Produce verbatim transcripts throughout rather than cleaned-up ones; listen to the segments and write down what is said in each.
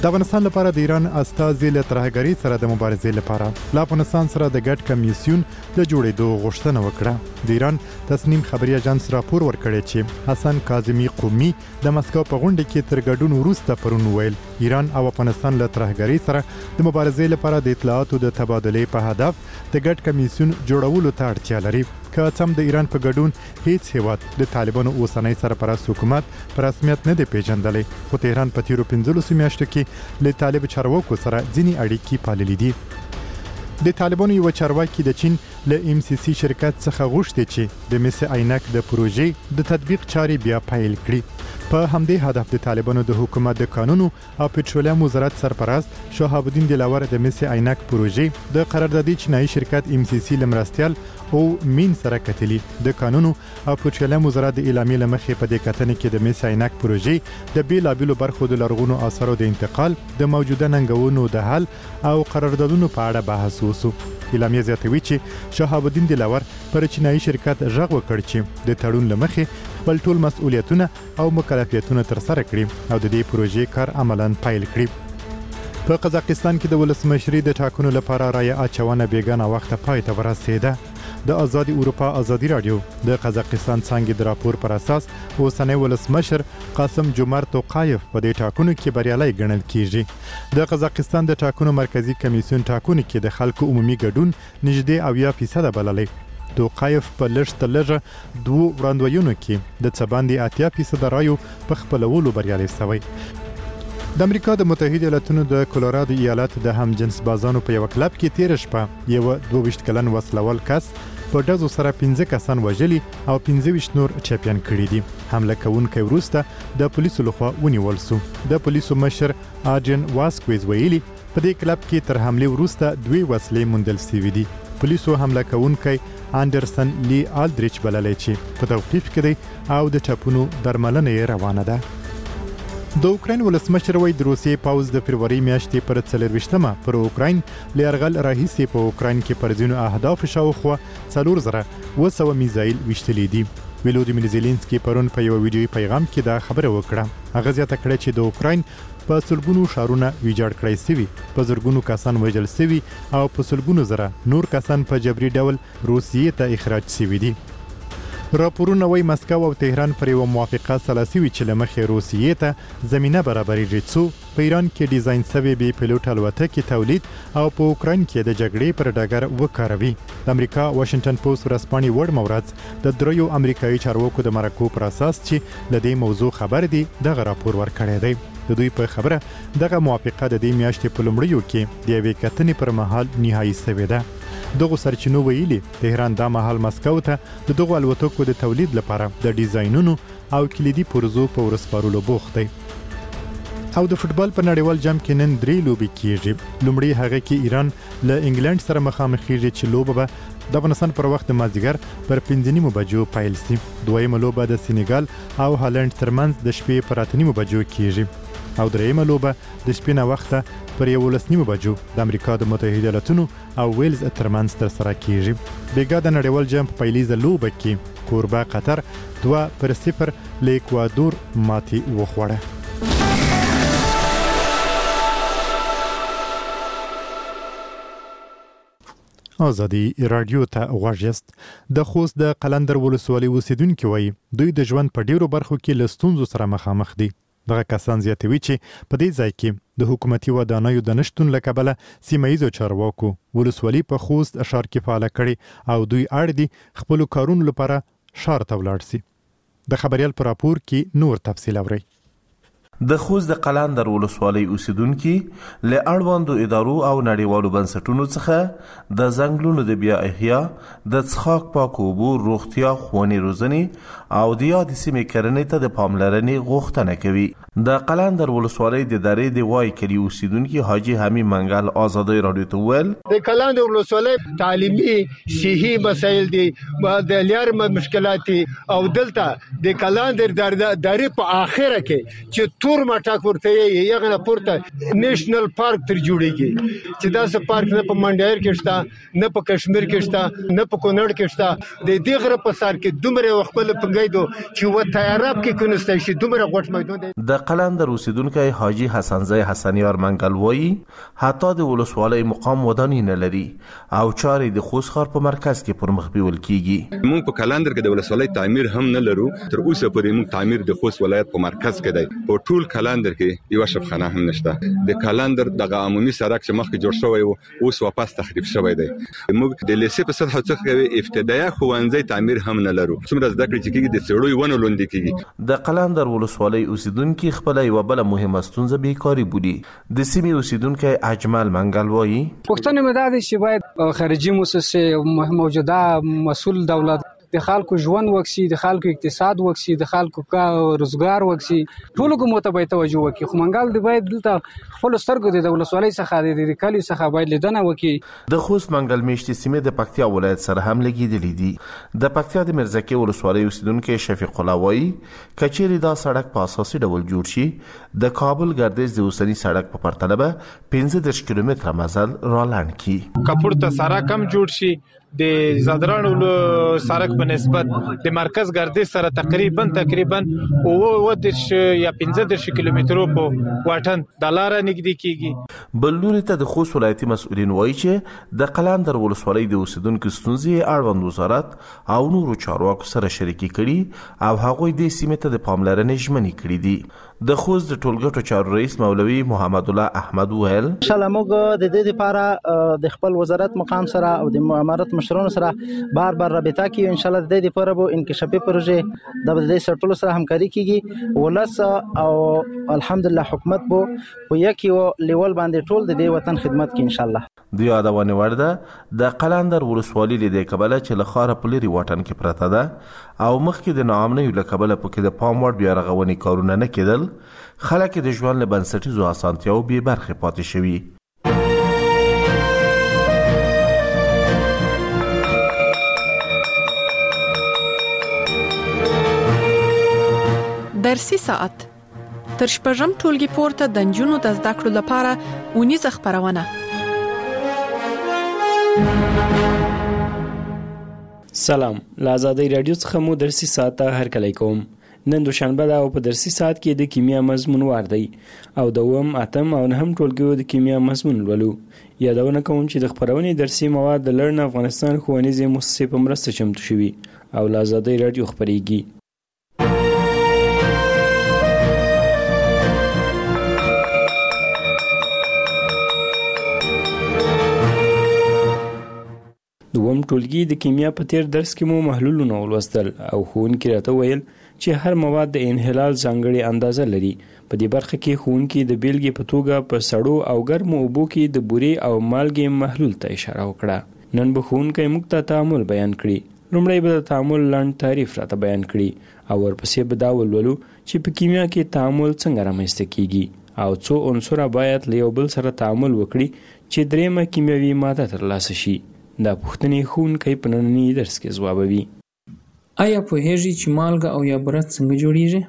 د افغانستان لپاره د ایران استازي له ترهګرۍ سره د مبارزې لپاره له افغانستان سره د ګډ کمیسیون د جوړېدو غوښتنه وکړه. د ایران تصنیم خبري اژانس راپور ورکړی چې حسن کاظمي قومي د مسکو په غونډه کې تر ګډون وروسته پرون ویل ایران او افغانستان له ترهګرۍ سره د مبارزې لپاره د اطلاعاتو د تبادلې په هدف د ګډ کمیسیون جوړولو ته اړتیا لري. که څم د ایران په ګډون هیڅ هیواد د طالبانو اوسنۍ سرپرست حکومت پر رسمیت نه دی پیژندلی، خو تهران په تیرو پنځلسو میاشتو کې له طالب چارواکو سره ځینې اړیکې پاللې دي. د طالبانو یو چارواکي د چین له ام سی سی شرکت څخه غوښتي چې د مس عینک د پروژې د تطبیق چارې بیا پیل کړي. په همدې هدف د طالبانو د حکومت د قانونو او پټرولیم وزارت سرپرست شهاب الدین دلاور د مس عینک پروژې د قراردادي چینایي شرکت ام سی سی لمرستيال او مين سره کتلی. د قانونو او پټرولیم وزارت د اعلامیې لمخې په دې کتنې کې د مس عینک پروژې د بیلابیلو برخو د لرغونو آثارو د انتقال، د موجوده ننګونو د حل او قراردادونو په اړه بحث وشو. اعلامیه زیاتوي چې شهاب الدین دلاور پر چینایي شرکت غږ وکړ چې د تړون لمخې خپل ټول مسؤلیتونه او مکلفیتونه تر سره کړي او د دې پروژې کار عملاً پیل کړي. په قزاقستان کې د ولسمشرۍ د ټاکنو لپاره رایه اچونه بیګانه وخت پای ته ورسېده. د آزادي اروپا ازادي رادیو د قزاقستان څنګه د راپور پر اساس اوسنی ولسمشر قاسم جومارت توقایف په دې ټاکنو کې بریالي ګڼل کیږي. د قزاقستان د ټاکنو مرکزی کمیسیون ټاکنو کې د خلکو عمومي ګډون نږدې اویا فیصد بللی. توقایف په لږ تر لږه دوه وړاندوینو کې د څه باندې اتیا فیصد رایو په خپلولو بریالي شوی. د امریکا د متحده ایالاتونو د کولورادو ایالت د هم جنس بازانو په یو کلب کې تیر شپه یو دوه ویشت کلن وسلوال کس په ډزو سره پنځه کسان وژلي او پنځه ویشت نور چاپیان کړي دي. حمله کوونکی وروسته د پولیسو لخوا ونیول شو. د پولیسو مشر آجن واسکویز ویلي په دې کلب کې تر حمله وروسته دوی وسلې موندل شوې دي. پولیسو حمله کوونکی اندرسن لی آلدریچ بللی چې په توقیف کې دی او د ټپونو درملنه یې روانه ده. د اوکراین ولسمشر وایي د روسیې پاوز د فروری میاشتې پر څلرویشتمه پر اوکراین له یرغل راهیسې په اوکراین کې پر ځینو اهداف شاوخوا څلور زره اوه سوه میزایل ویشتلي دي. ولودیمیر زيلنسکي پرون په یو ویډیوي پیغام کې دا خبره وکړه. هغه زیاته کړه چې د اوکراین په سلګونو شهرونه ویجاړ کړای شوي، په زرګونو کسان وژل شوي او په سلګونو زره نور کسان په جبري ډول روسیې ته اخراج شوي دي. راپورونه وايي مسکو او تهران پر یو موافقه سلاسي وی چې لمخې روسیې ته زمينه برابرېږي څو په ایران کې ډیزاین شوی بي پيلوټ الوتکې تولید او په اوکراین کې د جګړې پر ډګر وکاروي. د امریکا واشنگټن پوسټ ورځپاڼې وړ مورز د دریو امریکایي چارواکو د مرکو پر اساس چې د دې موضوع خبر دي دغه راپور ورکړی دی. د دوی په خبره دغه موافقه د دې میاشتې په لومړیو کې د یوې کتنې پر مهال نهایي شوې ده. دغه سرچینو ویلي تهران دا مهال مسکو ته د دغه الوتکو د تولید لپاره د ډیزاینونو او کلیدي پروژو په ورسپارلو بوخت دی. او د فوتبال په نړیوال جام کې نن درې لوبې کیږي. لومړی هغه کې ایران له انګلند سره مخامخ کیږي چې لوبه به د افغانستان پر وخت مازدیګر پر پنځه نیمو بجو پیل شي. دویمه لوبه د سینیګال او هالند ترمنځ د شپې پر اته نیمو بجو کیږي او دریمه لوبه د شپې نه وخته پر یولس نیمو بجو د امریکا د متحده ایالاتونو او ویلز ترمنځ تر سره کیږي. بیګا د نړیوال جام په پیلیزه لوبه کې کوربه قطر دوه پر صفر له اکوادور ماتي وخوړه. آزادي رادیو ته غوږ. د خوست د قلندر ولسوالۍ اوسیدونکي وایي دوی د ژوند په ډیرو برخو کې له ستونزو سره مخامخ دي. دغه کسان زیاتوي چې په دې ځای کې د حکومتي ودانیو د نشتون له کبله سیمه ییزو چارواکو ولسوالۍ په خوست ښار کې فعاله کړي او دوی اړ دي خپلو کارونو لپاره ښار ته ولاړ شي. د خبریال په راپور کې نور تفصیل اورئ. د خوست د قلندر ولسوالۍ اوسیدونکي له اړوندو ادارو او نړیوالو بنسټونو څخه د ځنګلونو د بیا احیا، د څښاک پاکو اوبو، روغتیا، ښوونې روزنې او د یادې سیمې کرنې ته د پاملرنې غوښتنه کوي. د قلندر ولسوالۍ د درې د وای کلي اوسیدونکي حاجي حمید منګل آزادي رادیو ته وویل د قلندر ولسوالۍ تعلیمي صحي مسایل دي، د لار مشکلات او دلته د قلندر درې په اخره کې چې تور مټاک ورته یې یغه پورته نېشنل پارک تر جوړیږي چې دا څه پارک نه په منډیر کې شته، نه په کشمیر کې شته، نه په کونړ کې شته. د دې غره په سر کې دومره خپل پنګیدو چې و تیاراب کې کونسته شي دومره غټ میدان دی. د د قلندر اوسیدونکی حاجی حسنزی حسنیار منګل وایي حتی د ولسوالۍ مقام ودانۍ نه لري او چارې د خوست ښار په مرکز کې پر مخ بیول کیږي. موږ په قلندر کې د ولسوالۍ تعمیر هم نه لرو، تر اوسه پورې موږ تعمیر د خوست ولایت په مرکز کې دی. په ټول قلندر کې یو شفخانه هم نشته. د قلندر دغه عمومي سړک چې مخکې جوړ شوی و اوس واپس تخریب شوی دی. موږ د لیسې په سطح څخه ابتدایي ښوونځي تعمیر هم نه لرو. څومره زده کړې چې کېږي د څېړو ونه لوندې کېږي. د قلندر ولسوالۍ اوسیدونکي خپله یوه بله مهمه ستونزه بیکاري بولي. د سیمې اوسیدونکی اجمل منګل وایي پوښتنه مې دا ده چې باید خارجي موسسې موجوده مسؤل دولت د خلکو ژوند وکسي، د خلکو اقتصاد وکسي، د خلکو روزګار وکسي، ټولو کومو ته باید توجه وکړي. خو منګل د باید دلته خپلو سترګو د ولسوالۍ څخه د کلیو څخه باید لیدنه وکړي. د خوست منګل میشتې سیمې د پکتیا ولایت سره هم لګېدلې دي. د پکتیا د میرزکې ولسوالۍ اوسیدونکی شفیق الله وایي که چیرې دا سړک په اساسي ډول جوړ شي د کابل ګردیز د اوسني سړک په پرتله به پنځه دېرش کیلومتره مزل رالنډ کړي. که پورته سړک هم جوړ شي د زادرانو سړک په نسبت د مرکز ګردیز سره تقریبا تقریبا اووه دېرش یا پنځه دېرش کیلومترو په واټن د لاره نږدې کیږي. بل لوري ته د خوست ولایتي مسؤلین وایي چې د قلندر ولسوالۍ د اوسیدونکو ستونزې اړوند وزارت او نورو چارواکو سره شریکي کړي او هغوی دې سیمې ته د پاملرنې ژمنې کړي دي. د خوست د ټولګټو چارو رئیس مولوي محمد الله احمد وویل انشاءالله موږ د دې لپاره د خپل وزارت مقام سره او د امارت مشرانو سره بار بار رابطه کوي. انشاءالله د دې لپاره به انکشافي پروژې د دې سرټولو سره همکاري کیږي. ولس او الحمدلله حکومت به په یو لیول باندې ټول د دې وطن خدمت کوي انشاءالله. د یادونه وړ ده د قلندر ولسوالۍ له دې کبله چې له ښاره په لرې واټن کې پرته ده او مخکې د ناامنیو له کبله پکې د پام وړ بیا رغونې کارونه نه کېدل، خلک د ژوند له بنسټیزو اسانتیاو بې برخې پاتې شوي. درسي ساعت تر شپږم ټولګي پورته د نجونو د زده کړو لپاره اونیزه خپرونه. سلام، له آزادۍ راډیو څخه مو درسي ساعت ته هرکلی کوم. نن دوشنبه ده او په درسي ساعت کې د کیمیا مضمون وار دی او د اووم، اتم او نهم ټولګیو د کیمیا مضمون لولو. یادونه کوم چې د خپرونې درسي مواد د لرن افغانستان ښوونیزې مؤسسې په مرسته چمتو شوي او له آزادۍ راډیو خپریږي. دوم ټولګي د کیمیا په تیر درس کې مو محلولونه ولوستل او ښوونکي راته ویل چې هر مواد د انحلال ځانګړې اندازه لري. په دې برخه کې ښوونکي د بیلګې په توګه په سړو او ګرمو اوبو کې د بورې او مالګې محلول ته اشاره وکړه. نن به ښوونکی موږ ته تعامل بیان کړي. لومړی به د تعامل لنډ تعریف راته بیان کړي او ورپسې به دا ولولو چې په کیمیا کې تعامل څنګه رامنځته کیږي او څو عنصره باید له یو بل سره تعامل وکړي چې دریمه کیمیاوي ماده ترلاسه شي. دا پوښتنې ښوونکی په ننني درس کې ځوابوي. آیا پوهیږئ چې مالګه او یا بوره څنګه جوړیږي؟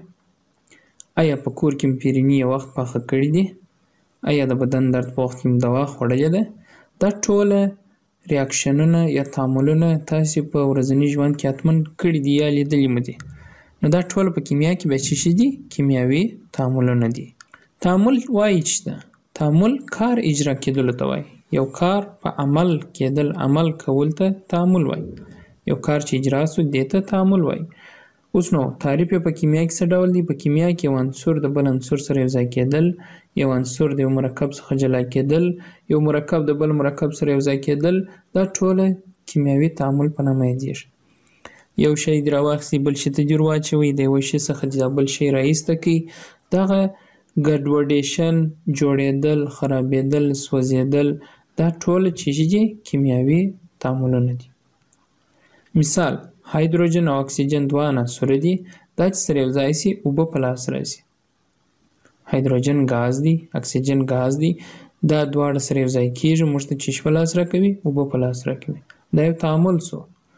آیا په کور کې مو پیرني یو وخت پاخه کړي دي؟ آیا د بدن درد په وخت کې مو دوا خوړلې ده؟ دا ټوله ریاکشنونه یا تعاملونه تاسې په ورځني ژوند کې حتمن کړي دي یا لیدلي مو دي. نو دا ټول په کیمیا کې بیا څه شي دي؟ کیمیاوي تعاملونه دي. تعامل وایي چې ده تعامل کار اجرا کېدلو ته وایي. یو کار په عمل کېدل، عمل کول ته تعامل وایي. یو کار چې اجرا سو دې ته تعامل وایي. اوس نو تعریف یې په کیمیا کې څه ډول دی؟ په کیمیا کې یو عنصر د بل عنصر سره یوځای کېدل، یو عنصر د یو مرکب څخه جلا کېدل، یو مرکب د بل مرکب سره یوځای کېدل، دا ټوله کیمیاوي تعامل په نامه یادیږي. یو شی دې راواخلئ بل شي ته دې ور واچوئ، د یوه شي څخه دې بل شی رایسته کړئ. دغه ګډوډیشن، جوړېدل، خرابېدل، سوځېدل، دا ټول چې دي کیمیاوي تعاملونه دي. مثال هایدروجن او اکسیجن دوه عناصر دي. دا چې سره یوځای شي اوبه په لاس راځي. هایدروجن ګاز دی، اکسیجن ګاز دی. دا دواړه سره یوځای کېږي، موږ ته چې په لاس راکوي، اوبه په لاس راکوي. دا یو تعامل سو.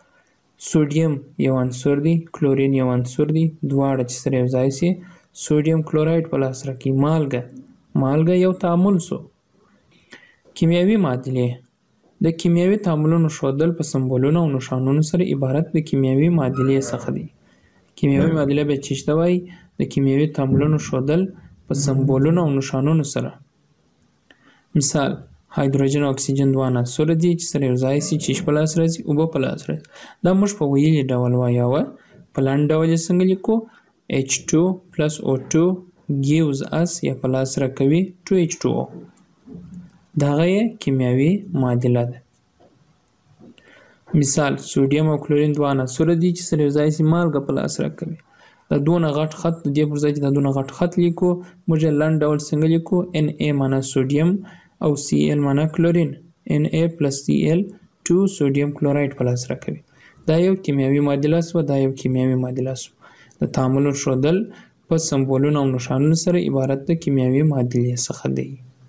سوډیم یو عنصر دی، کلورین یو عنصر دی. دواړه چې سره یوځای شي سوډیم کلوراید په لاس راکوي. مالګه مالګه یو تعامل سو. کیمیاوي معادلې د کیمیاوي تعاملونو ښودل په سمبولونو او نښانونو سره عبارت د کیمیاوي معادلې څخه دی. کیمیاوي معادله به چې ته وایي د کیمیاوي تعاملونو ښودل په سمبولونو او نښانونو سره. مثال هایدروجن او اکسیجن دوه عناصر دي چې سره یو ځای سي چې ایش په لاس راځي اوبه په لاس راځي. دا موږ په ویلي ډول وایو. په لنډ ډول یې څنګه لیکو؟ ایچ ټو plus او ټو gives us یا په لاس راکوي ټو ایچ ټو او. دغه یې کیمیاوي معادله ده. مثال سوډیم او کلورین دوه عناصر دي چې سره یو ځای سي مالګه په لاس راکوي. دا دونه غټ خط د دې پر ځای چې دا دونه غټ خط لیکو موږ یې لنډ ډول څنګه لیکو؟ ان ای معنا سوډیم او سی ال معنا کلورین. ان ای پلس سی ال ټو سوډیم کلوراید په لاس راکوي. دا یو کیمیاوي معادله سوه. دا یو کیمیاوي معادله سوه. د تعامل ښودل په سمبولونو او نښانونو سره عبارت د کیمیاوي معادلې څخه دی.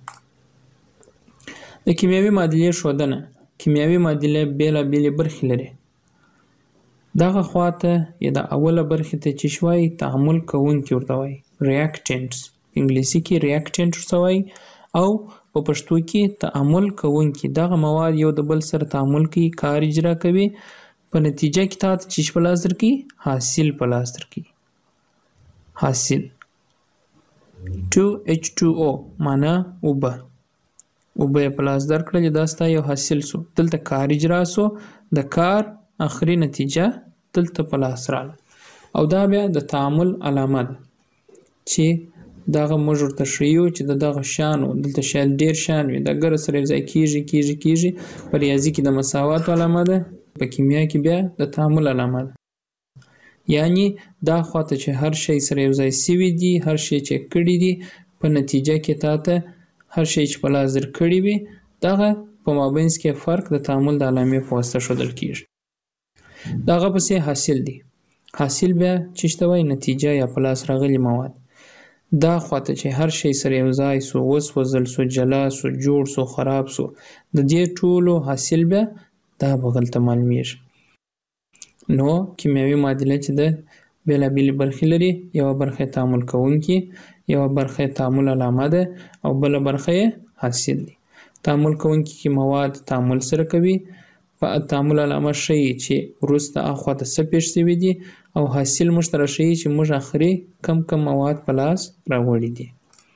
د کیمیاوي معادلې ښودنه. کیمیاوي معادله بېلابېلې برخې لري. دغه خواته یا د اوله برخې ته چې شوایي تعامل کوونکي ورته وایي ریاکټنټس. انګلیسي کې ریاکټنټ ورته وایي او په پښتو کې تعامل کوونکي. دغه مواد یو د بل سره تعامل کوي، کار اجرا کوي، په نتیجه کې تا ته چې په لاس درکوي حاصل په لاس درکوي. حاصل ټو ایچ ټو او معنا اوبه. اوبه یې په لاس درکړلې، دا ستا یو حاصل سو. دلته کار اجرا سو، د کار آخري نتیجه دلته په لاس راغله. او دا بیا د تعامل علامه ده چې دغه موږ ورته ښیو چې د دغه شیانو دلته شاید ډېر شیان وي، دا ګره سره یو ځای کېږي کېږي کېږي. په ریاضي کې د مساواتو علامه ده، په کیمیا کې بیا د تعامل علامه ده. یعنی دا خواته چې هر شی سره یو ځای سوي دي، هر شی چې کړي دي، په نتیجه کې تا ته هر شی چې په لاس درکړي وي دغه په مابینځ کې فرق د تعامل د علامې په واسطه ښودل کېږي. دغه پسې حاصل دی. حاصل بیا چې ته وایي نتیجه یا په لاس راغلي مواد. دا خواته چې هر شی سره یو ځای سو، وسوځل سو، جلا سو، جوړ سو، خراب سو، د دې ټولو حاصل بیا دا به غلطه معلومیږي. نو کیمیاوي معادله چې ده بېلابېلې برخې لري. یوه برخه یې تعامل کوونکي، یوه برخه یې تعامل علامه ده او بله برخه یې حاصل دی. تعامل کوونکي کې مواد تعامل سره کوي، په تعامل علامه ښیي چې وروسته اخواته څه پېښ شوي دي، او حاصل موږ ته راښیي چې موږ آخري کم کم مواد په لاس راوړي دي.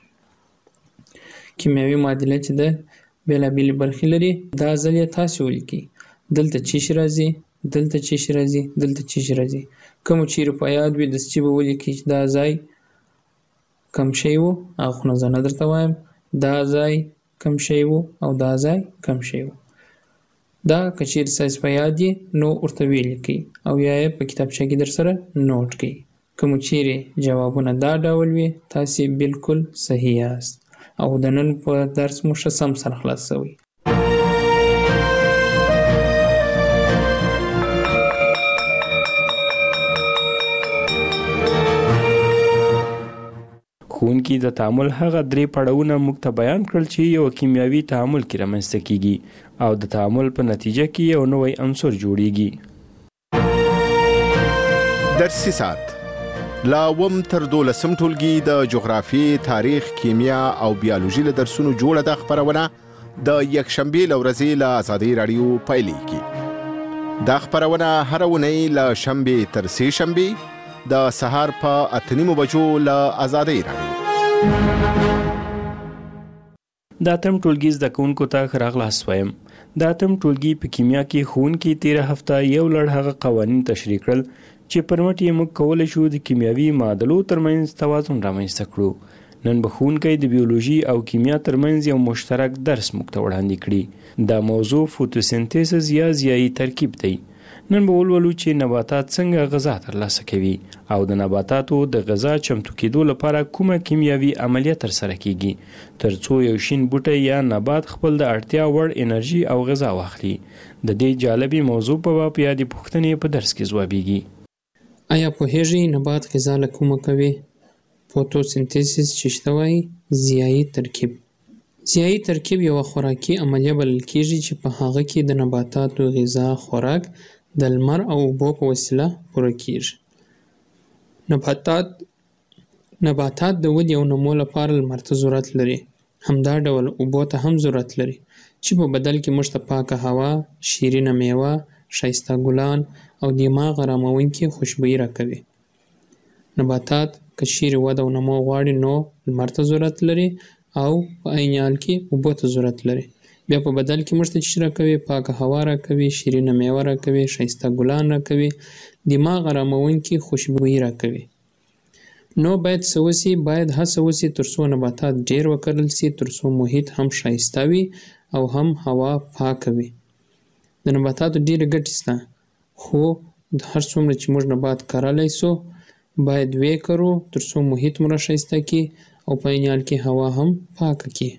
کیمیاوي معادله چې ده بېلابېلې برخې لري. دا ځل یې تاسې ولیکئ. دلته چې شي راځي، دلته چې شي راځي، دلته چې شي راځي. کومو چیرې په یاد وي دستي به ولیکئ چې دا ځای کم شی و، اخونه زه نه درته وایم، دا ځای کم شی و او دا ځای کم شی و. دا که چیرې ستاسې په یاد یې نو ورته ویې لیکئ او یا یې په کتابچه کې در سره نوټ کړئ. کومو چیرې جوابونه دا ډول وي تاسې بالکل صحیح یاست او د نن په درس مو ښه سم سره خلاص شوی. ښوونکي د تعامل هغه درې پړاوونه موږ ته بیان کړل چې یو کیمیاوي تعامل کې رامنځته کیږي او د تعامل په نتیجه کې یو نوی عنصر جوړیږي. درسي ساعت لا اووم تر دولسم ټولګي د جغرافي، تاریخ، کیمیا او بیولوژي له درسونو جوړه ده خپرونه د یکشنبې له ورځې له ازادۍ راډیو پیلېږي. دا خپرونه هره اونۍ له شنبې تر سې شنبې د سهار په اته نیمو بجو له ازادۍ راډیو. د اتم ټولګي زده کوونکو ته ښه راغلاست وایم. د اتم ټولګي په کیمیا کې ښوونکي تېره هفته یو لړ هغه قوانین تشریح کړل چې پر مټ یې موږ کولی شو د کیمیاوي معادلو ترمنځ توازن رامنځته کړو. نن به ښوونکی د بیولوژي او کیمیا ترمنځ یو مشترک درس موږ ته وړاندې کړي. دا موضوع فوتوسنتیسز یا ضیایي ترکیب دی. نن به ولولو چې نباتات څنګه غذا ترلاسه کوي او د نباتاتو د غذا چمتو کېدو لپاره کومه کیمیاوي عملیه ترسره کیږي ترڅو یو شین بوټی یا نبات خپل د اړتیا وړ انرژي او غذا واخلي. د دې جالبې موضوع په باب یادې پوښتنې په درس کې ځوابیږي. آیا پوهیږئ نبات غذا له کومه کوي؟ فوتوسنتیسس چې شته وایي ضیایي ترکیب. ضیایي ترکیب یوه خوراکي عملیه بلل کېږي چې په هغه کې د نباتاتو غذا خوراک د لمر او اوبو په وسیله پوره کېږي. نباتات نباتات د ودې او نمو لپاره لمر ته ضرورت لري. همدا ډول اوبو ته هم ضرورت لري چې په بدل کې موږ ته پاکه هوا، شیرینه میوه، ښایسته ګلان او دماغ اراموونکې خوشبويي راکوي. نباتات که چیرې وده او نمو غواړي نو لمر ته ضرورت لري او په عین حال کې اوبو ته ضرورت لري. بیا په بدل کې موږ ته چې راکوي پاکه هوا راکوي، شیرینه میوه راکوي، ښایسته ګلان راکوي، دماغ اراموونکي خوشبويي راکوي. نو باید څه وسي؟ باید هڅه وسي تر څو نباتات ډیر وکرل سي، تر څو محیط هم ښایسته وي او هم هوا پاکه وي. د نباتاتو ډیرې ګټې شته، خو هر څومره چې موږ نبات کرلی سو باید ویې کرو تر څو محیط مو راښایسته کړي او په عین حال کې هوا هم پاکه کړي.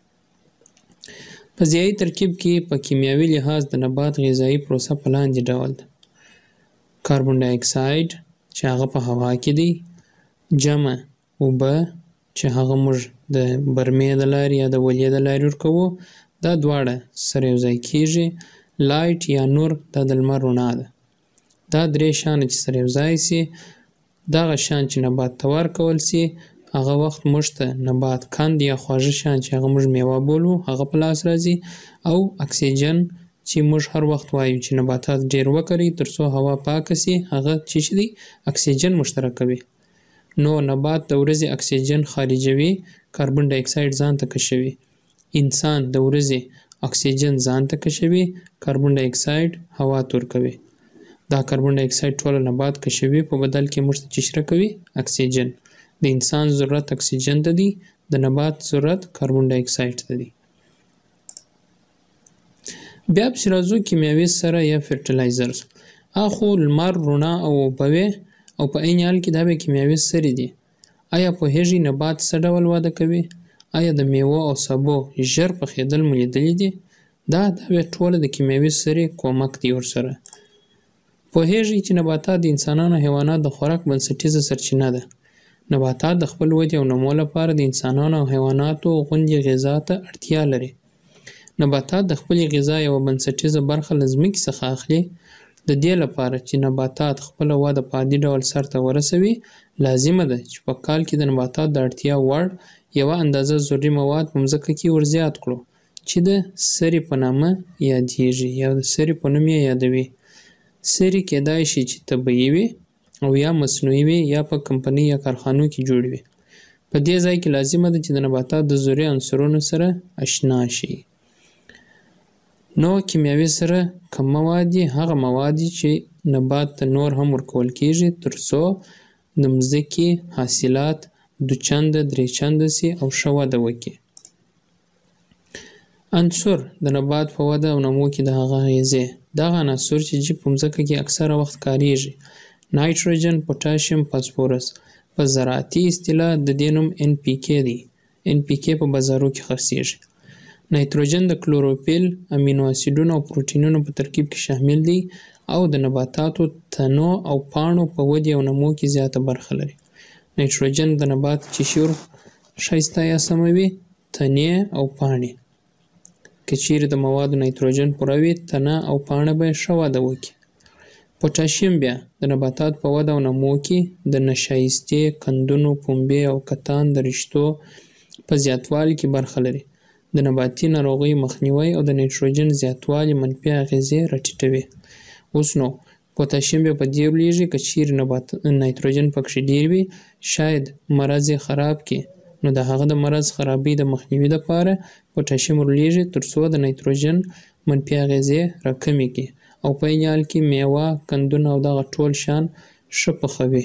په ضیایي ترکیب کې په کیمیاوي لحاظ د نبات غذایي پروسه په لاندې ډول ده. کاربن ډای اکساید چې هغه په هوا کې دی، جمع اوبه چې هغه موږ د برمې د لارې یا د ولې د لارې ورکوو، دا دواړه سره یو ځای کېږي. لایټ یا نور دا د لمر رڼا ده. دا درې شیان چې سره یو ځای سي، دغه شیان چې نبات ته ورکول سي هغه وخت موږ ته نبات کند یا خواږه شیان چې هغه موږ میوه بولو هغه په لاس راځي، او اکسیجن چې موږ هر وخت وایو چې نباتات ډیر وکري تر څو هوا پاکه سي، هغه چې دی اکسیجن مشترکوي. نو نبات د ورځې اکسیجن خارجوي، کاربن ډای اکساید ځان ته کشوي. انسان د ورځې اکسیجن ځان ته کشوي، کاربن ډای اکساید هوا ته ورکوي. دا کاربن ډای اکساید ټوله نبات کشوي، په بدل کې موږ ته چې راکوي اکسیجن. د انسان ضرورت اکسیجن ته دی، د نبات ضرورت کاربن ډای اکساید ته دی. بیا پسې راځو کیمیاوي سره یا فرټیلایزرز. اخو لمر رڼا او اوبه وې او په عین حال کې دا به کیمیاوي سرې دي. آیا پوهېږئ نبات څه ډول وده کوي؟ آیا د میوو او سبو ژر پخېدل مو لیدلي دي؟ دا دا به ټوله د کیمیاوي سرې کومک دی ورسره. پوهېږئ چې نباتات د انسانانو او حیواناتو د خوراک بنسټیزه سرچینه ده. نباتات د خپل ودې او نمو لپاره د انسانانو او حیواناتو غوندې غذا ته اړتیا لري. نباتات د خپلې غذا یوه بنسټیزه برخه له ځمکې څخه اخلي. د دې لپاره چې نباتات خپله وده په عادي ډول سرته ورسوي، لازمه ده چې په کال کې د نباتات د اړتیا وړ یوه اندازه ضروري مواد په مځکه کې ورزیات کړو چې د سرې په نامه یادیږي یا د سرې په نوم یې یادوي. سرې کیدای شي چې طبیعي وي او یا مصنوعي وي یا په کمپنۍ یا کارخانو کې جوړ وي. په دې ځای کې لازمه ده چې د نباتات د ضروري عنصرونو سره اشنا شي. نو کیمیاوي سره کوم مواد دي؟ هغه مواد دي چې نبات ته نور هم ورکول کېږي تر څو د مځکې حاصلات دو چنده درې چنده سي او ښه وده وکړي. عنصر د نبات په وده او نمو کې د هغه اغیزې. دغه عناصر چې په مځکه کې اکثره وخت کاریږي: نایتروجن، پوټاشیم، فاسفورس. په زراعتي اصطلاح د دې نوم ان پی کې دی. ان پی کې په بازارو کې خرڅیږي. نایتروجن د کلوروفیل، امینو اسیدونو او پروټینونو په ترکیب کې شامل دی او د نباتاتو تنو او پاڼو په ودې او نمو کې زیاته برخه لري. نایتروجن د نبات چې شور ښایسته یا سموي، تنې او پاڼې. که چیرې د موادو نایتروجن پوره وي، تنه او پاڼه به ښه وده وکړي. پوټاشیم بیا د نباتات په وده او نمو کې د نشایستې، کندونو، پنبې او کتان د رشتو په زیاتوالي کې برخه لري. د نباتي ناروغیو مخنیوی او د نایتروجن زیاتوالي منفي اغیزې راټیټوي. اوس نو پوټاشیم بیا په دې لویږي که چیرې نبات نایتروجن پکې ډیر وي، شاید مرض یې خراب کړي. نو د هغه د مرض خرابۍ د مخنیوي لپاره پوټاشیم ورلیږي تر څو د نایتروجن منفي اغیزې راکمې کړي او په عین حال کې میوه، کندونه او دغه ټول شیان ښه پخوي.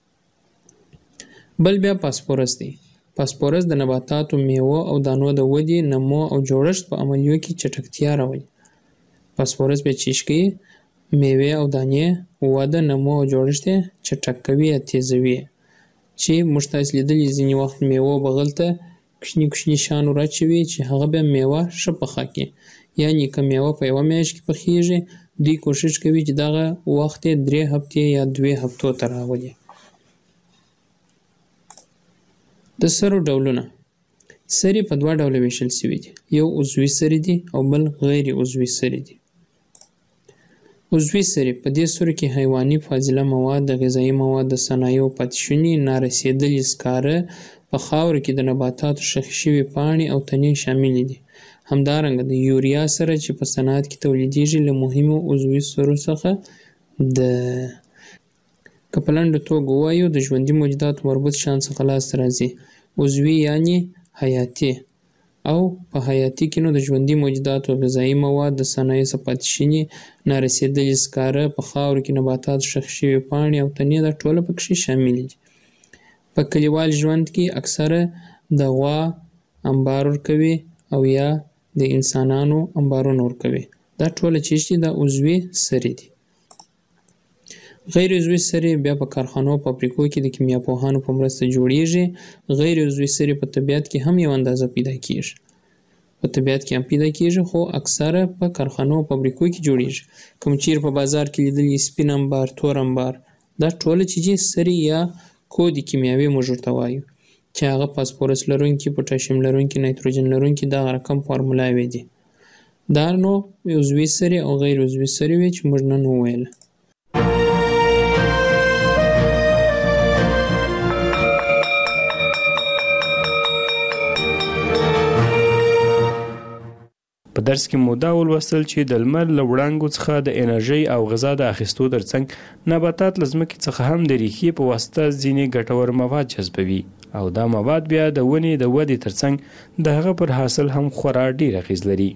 بل بیا فاسفورس دی. فاسفورس د نباتاتو، میوو او دانو د ودې، نمو او جوړښت په عملیو کې چټکتیا راولي. فاسفورس به چیش کوي میوې او دانې وده، نمو او جوړښت یې چټک کوي یا تیزوي. چې موږ تاسو لیدلي ځینې وخت میوه بغل ته کوچني کوچني شیان ورچوي چې هغه بیا میوه ښه پخه کړي. یعنې که میوه په یوه میاشت کې پخیږي، دوی کوشش کوي چې دغه وخت یې درې هفتې یا دوې هفتو ته راولي. د سرو ډولونه. سرې په دوه ډوله ویشل شوي دي. یو عضوي سرې دي او بل غیر عضوي سرې دي. عضوي سرې په دې سرو کې حیواني فاضله مواد، د غذایي مواد، د صنایعو پاتې شوني، نارسېدلي سکاره، په خاوره کې د نباتاتو ښخې شوي پاڼې او تنې شاملې دي. همدارنګه د یوریا سره چې په صنعت کې تولیدېږي له مهمو عضوي سرو څخه ده. که په لنډه توګه ووایو د ژوندي موجوداتو مربوط شیان څخه لاسته راځي. عضوي یعنې حیاتي، او په حیاتي کې نو د ژوندي موجوداتو غذایي مواد، د صنایعو څخه پاتې شوني، نارسېدلي سکاره، په خاورو کې نباتات ښخ شوي پاڼې او تنې دا ټوله پکښې شاملې دي. په کلیوال ژوند کې اکثره د غوا انبار ورکوي او یا د انسانانو انبارونه ورکوي. دا ټوله چیز دي دا عضوي سرې دي. غیر عضوي سرې بیا په کارخانو او فابریکو کې د کیمیاپوهانو په مرسته جوړیږي. غیر عضوي سرې په طبیعت کې هم یو اندازه پیدا کیږي. په طبیعت کې هم پیدا کیږي خو اکثره په کارخانو او فابریکو کې جوړیږي. کوم چیرې په بازار کې لیدلي سپین انبار، تور انبار، دا ټوله چیزې سرې یا کود کیمیاوي موږ ورته وایو چې هغه فاسفورس لرونکي، پوټاشیم لرونکي، نایتروجن لرونکي دغه رقم فارمولاوې دي. دا نو عضوي سرې او غیر عضوي سرې وې چې موږ نن وویله. په درس کې مو دا ولوستل چې د لمر له وړانګو څخه د انرژۍ او غذا د اخیستو ترڅنګ نباتات له ځمکې څخه هم د ریښې په واسطه ځینې ګټور مواد جذبوي او دا مواد بیا د ونې د ودې ترڅنګ د هغه پر حاصل هم خورا ډیر اغیز لري.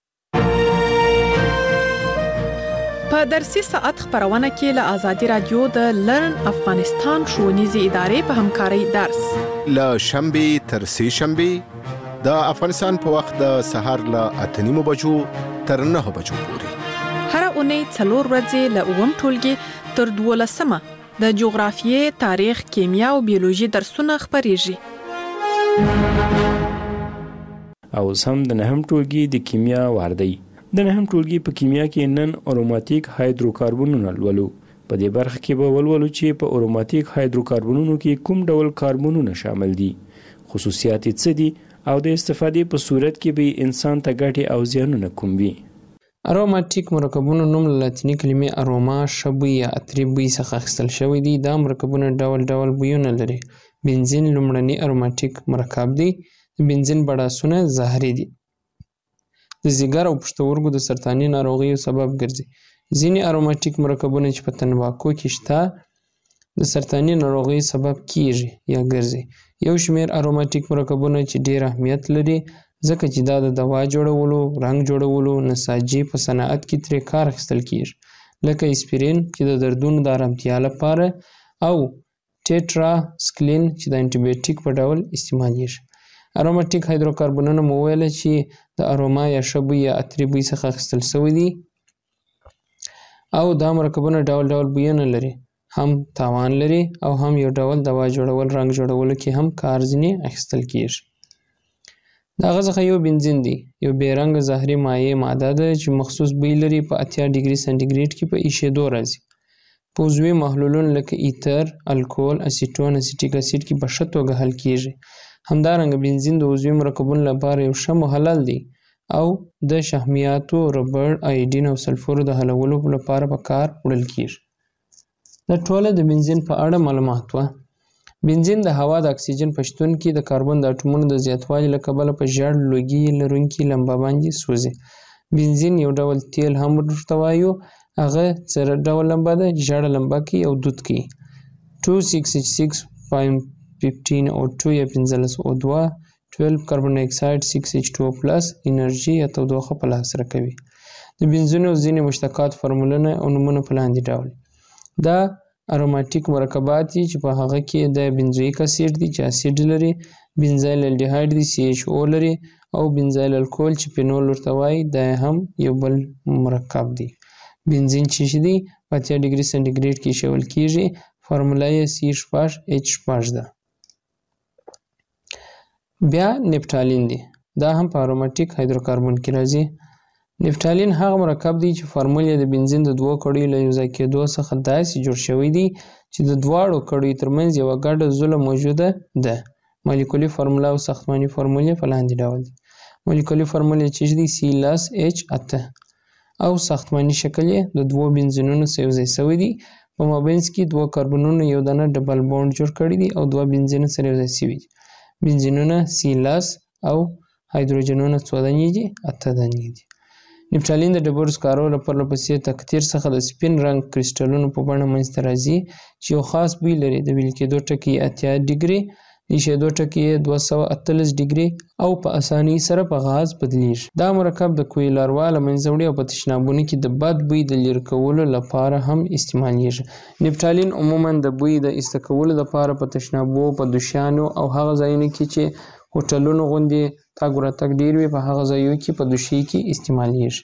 په درسي ساعت خبرونه کې له آزادي رادیو د لرن افغانستان ښوونیزې ادارې په همکارۍ درس له شنبې تر سې شنبې د افغانستان په وخت د سهار له اته نیمو بجو تر نهه بجو پورې. هر اونۍ څلور ورځې له اووم ټولګي تر دولسمه د جغرافیې، تاریخ، کیمیا او بیولوژي درسونه خپریږي. او سم د نهم ټولګي د کیمیا وار دی. د نهم ټولګي په کیمیا کې نن اروماتیک هایدروکاربنونه لولو. په دې برخه کې به ولولو چې په اروماتیک هایدروکاربنونو کې کوم ډول کاربنونه شامل دي، خصوصیات یې څه دي او د استفادې په صورت کې به انسان ته ګټې او زیانونه کوم وي. اروماتیک مرکبونو نوم له لاتیني کلمې اروما ښه بوی یا عطري بوی څخه اخیستل شوی دی. دا مرکبونه ډول ډول بویونه لري. بنزین لومړنی اروماتیک مرکب دی. د بنزین بړاسونه زهري دي. د ځیګر او پښتورګو د سرطاني ناروغیو سبب ګرځي. ځینې اروماتیک مرکبونه چې په تنباکو کې شته د سرطاني ناروغیو سبب کیږي یا ګرځي. یو شمېر اروماتیک مرکبونه چې ډېر اهمیت لري ځکه چې دا د دوا جوړولو، رنګ جوړولو، نساجي په صنعت کې ترې کار اخیستل کیږي، لکه اسپرین چې د دردونو د آرامتیا لپاره او ټیټرا سکلین چې د انټي بیوټیک په ډول استعمالیږي. اروماتیک هایدروکاربنونه مو ویله چې د اروما یا ښه بوی یا عطري بوی څخه اخیستل شوي دي او دا مرکبونه ډول ډول بویونه لري، هم تاوان لري او هم یو ډول دوا جوړول، رنګ جوړولو کې هم کار ځینې اخیستل کیږي. د هغه څخه یو بنزین دی، یو بې رنګه زهري مایع ماده ده چې مخصوص بوی لري. په اتیا ډیګري سانتیګریډ کې په ایشېدو راځي. په عضوي محلولونو لکه ایتر، الکول، اسیټون، اسیټیک اسید کې په ښه توګه حل کیږي. همدارنګه بنزین د عضوي مرکبونو لپاره یو ښه محلل دی او د شحمیاتو، ربړ، آیډین او سلفورو د حلولو لپاره په کار وړل کیږي. دا ټوله د بنزین په اړه معلومات وه. بنزین د هوا د اکسیجن په شتون کې د کاربن د اټومونو د زیاتوالي له کبله په ژړ لوګي لرونکي لمبه باندې سوځي. بنزین یو ډول تیل هم ورته وایو. هغه څه ډول لمبه ده؟ ژړه لمبه کوي او دود کوي. two six H six fifteen O two یا پنځلس O two twelve کاربن ډای اکساید six H two O plus انرژي یا تودوخه په لاس راکوي. د بنزینو ځینې مشتقات فورمولونه او نومونه په لاندې ډول دا اروماتیک مرکبات دي چې په هغه کې د بنزویک اسید دي چې اسید لري، بنزایل الډیهایډ دي C H O لري او بنزایل الکول چې فینول ورته وایي دا هم یو بل مرکب دی. بنزین چې دی په اتیا ډیګري سانتیګریډ کې ایښودل کیږي. فارموله یې C شپږ H شپږ ده. بیا نفتالین دی. دا هم په اروماتیک هایدروکاربن کې راځي. نفتالین هغه مرکب دی چې فارمول یې د بنزین د دوو کړیو له یوځای کېدو څخه داسې جوړ شوی دی چې د دواړو کړیو ترمنځ یوه ګډه زوله موجوده ده. مالیکولي فارموله او ساختماني فارمول یې په لاندې ډول دي. مالیکولي فارمول یې چې دی C لس H اته او ساختماني شکل یې د دوو بنزینونو سره یوځای شوی دی. په مابینځ کې دوه کاربنونو یو دانه ډبل بانډ جوړ کړی دی او دوه بنزینونه سره یوځای شوي دي. بنزینونه C لس او هایدروجنونه څو دانې دي؟ اته دانې دي. نفټالین د ډبرو سکارو له پرله پسې تقطیر څخه د سپین رنګ کرسټلونو په بڼه منځته راځي چې یو خاص بوی لري. د ویل کېدو ټکي اتیا ډیګري، د ایښېدو ټکي دوه سوه اتلس ډیګري او په اسانۍ سره په غاز بدلیږي. دا مرکب د کویل اروا له منځه وړي او په تشنابونو کې د بد بوی د لرې کولو لپاره هم استعمالیږي. نفټالین عموما د بوی د ایسته کولو لپاره په تشنابو، په دوشیانو او هغه ځایونو کې چې هوټلونو غوندې تګ ورتګ ډېر وي په هغه ځایونو کې په دوشي کې استعمالیږي.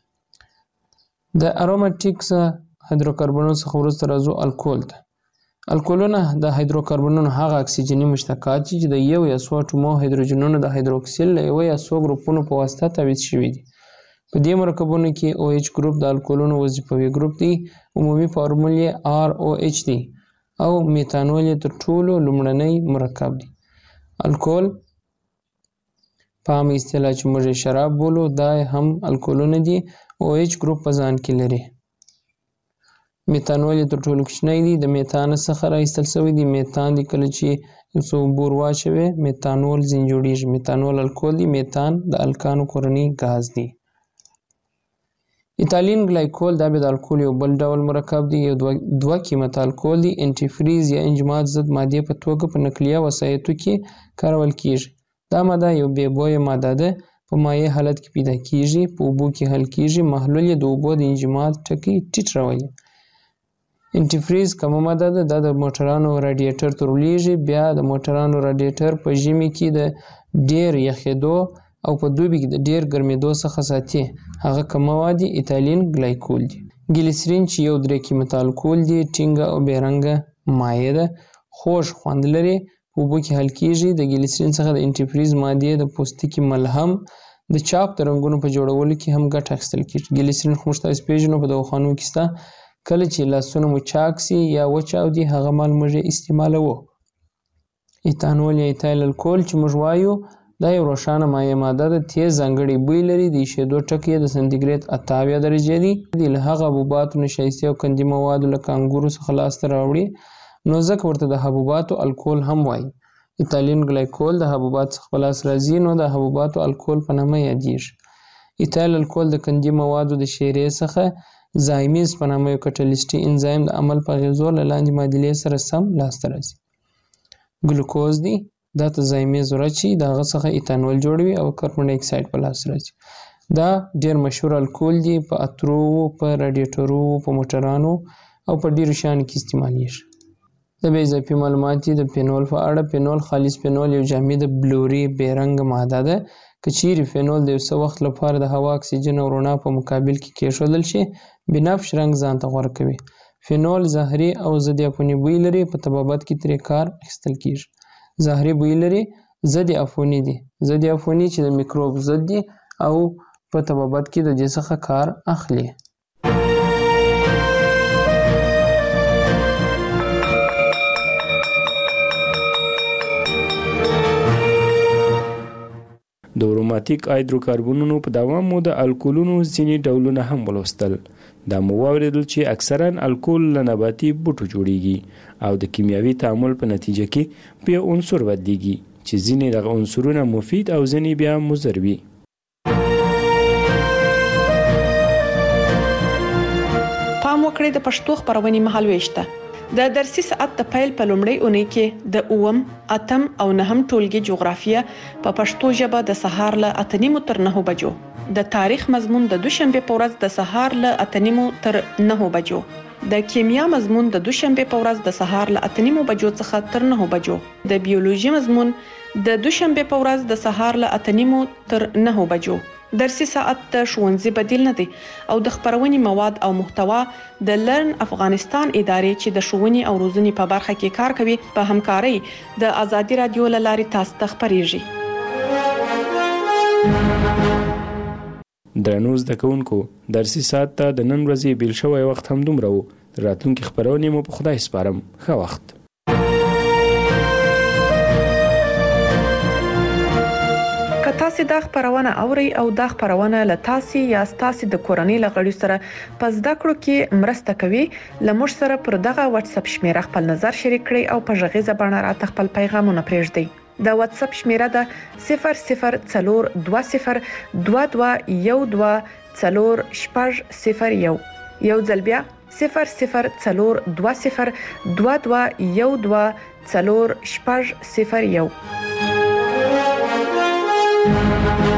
د اروماټیکس هایدروکاربنونو څخه وروسته راځو الکول ته. الکولونه د هایدروکاربنونو هغه اکسیجني مشتقات دي چې د یو یا څو اټومو هایدروجنونو د هایدروکسیل له یوه یا څو ګروپونو په واسطه تعویض شوي دي. په دې مرکبونو کې او ایچ ګروپ د الکولونو وظیفوي ګروپ دی. عمومي فارمول یې آر او ایچ دی او میتانول یې تر ټولو لومړنی مرکب دی. الکول په عامه اصطلاح چې موږ یې شراب بولو دا هم الکولونه دي. او ایچ ګروپ په ځان کې لري. میتانول یې تر ټولو کوچنی دی. د میتان څخه راایستل شوی دی. میتان دی کله چې یو څه اوبه ور واچوې میتانول ځینې جوړیږي. میتانول الکول دی. میتان د الکانو کورنی ګاز دی. ایتالین ګلایکول دا به د الکول یو بل ډول مرکب دی. یو دوه قیمت الکول دی. انټیفریز یا انجماد ضد مادې په توګه په نقلیه وسایطو کې کارول کیږي. دا ماده یو بې بویه ماده ده. په مایع حالت کې پیدا کیږي. په اوبو کې حل کیږي. محلول یې د اوبو د انجماد ټکي ټیټ راولي. انټیفریز کومه ماده ده. دا د موټرانو راډیټر ته ورلیږي. بیا د موټرانو راډیټر په ژمي کې د ډیر یخېدو او په دوبي کې د ډیر ګرمېدو څخه ساتي. هغه کوم مواد ایتالین ګلایکول دي. ګلیسرین چې یو درې قیمت الکول دی. ټینګه او بې رنګه مایع ده. خوږ خوند لري. په اوبو کې حل کیږي. د ګلیسرین څخه د انټیفریز مادې د پوستکي ملهم د چاپ د رنګونو په جوړولو کې هم ګټه اخیستل کیږي. ګلیسرین خو موږ تاسو پیژنو په دواخانو کې شته. کله چې لاسونه مو چاک سي یا وچاودي هغه مال موږ یې استعمالوو. ایتانول یا ایتایل الکول چې موږ وایو دا یو روښانه مایع ماده ده. تیز ځانګړی بوی لري. د ایښېدو ټکي د سانتیګریډ اته اویا درجې دي. له هغه حبوباتو نشایستې او قندي موادو لکه انګورو څخه لاسته راوړي نو ځکه ورته د حبوباتو الکول هم وایي. ایتالین ګلایکول د حبوباتو څخه په لاس راځي نو د حبوباتو الکول په نامه یادیږي. ایتایل الکول د قندي موادو د شیرې څخه زایمیز په نامه یو کټلیسټي انزایم د عمل په اغېزو له لاندې معادلې سره سم لاسته راځي. ګلوکوز دی. دا ته زایمیز ورچي د هغه څخه ایتانول جوړوي او کاربن ډای اکساید په لاس راځي. دا ډیر مشهور الکول دی. په اترو، په راډیټرو، په موټرانو او په ډیرو شیانو کې استعمالیږي. د بې اضافي معلومات د فینول په اړه. فینول خالص فینول یو جامده بلوري بې رنګه ماده ده. که چیرې فینول د یو څه وخت لپاره د هوا اکسیجن او رڼا په مقابل کې کیښودل شي بنفش رنګ ځان ته غوره کوي. فینول زهري او ضد عفوني بوی لري. په طبابت کې ترې کار اخیستل کیږي. زهري بوی لري. ضد عفوني دي. ضد عفوني چې د میکروب ضد دي او په طبابت کې د دې څخه کار اخلي. د اروماتیک هایدروکاربنونو په دوام مو د الکولونو ځینې ډولونه هم ولوستل. دا مو واوریدل چې اکثرا الکول له نباتي بوټو جوړیږي او د کیمیاوي تعامل په نتیجه کې په یو عنصر بدلیږي چې ځینې دغه عنصرونه مفید او ځینې بیا مضر وي. پام وکړئ د پښتو خبرونې مهالويش ته. د درسي ساعت د پیل په لومړۍ اونۍ کې د اووم، اتم او نهم ټولګي جغرافیه په پښتو ژبه د سهار له اته نیمو تر نهو بجو، د تاریخ مضمون د دوشنبه په ورځ د سهار له اته نیمو تر نهو بجو، د کیمیا مضمون د دوشنبه په ورځ د سهار له اته نیمو بجو څخه تر نهو بجو، د بیولوژي مضمون د دوشنبه په ورځ د سهار له اته نیمو تر نهو بجو. درسي ساعت د ښوونځي بدیل نه دی او د خبرونې مواد او محتوا د لرن افغانستان ادارې چې د ښوونې او روزنې په برخه کې کار کوي په همکارۍ د ازادي رادیو له لارې تاسو ته خبرېږي. درنو زده کوونکو، درسي ساعت ته د نن ورځې بیل شوی وخت هم دومره و. راتلونکي خبرونې مو په خدای سپارم. ښه وخت. که تاسو دا خبرونه اورئ او دا خبرونه له تاسو یا تاسو د کورنۍ لغړي سره په زده کړو کې مرسته کوي، لمر سره پر دغه واتس اپ شمیره خپل نظر شریک کړئ او په ژغې زبانه راته خپل پیغامونه پرېږدئ. د واتس اپ شمیره ده صفر صفر څلور دوه صفر دوه دوه یو دوه څلور شپږ صفر یو یو ځل بیا صفر صفر څلور دوه صفر دوه دوه یو دوه څلور شپږ صفر یو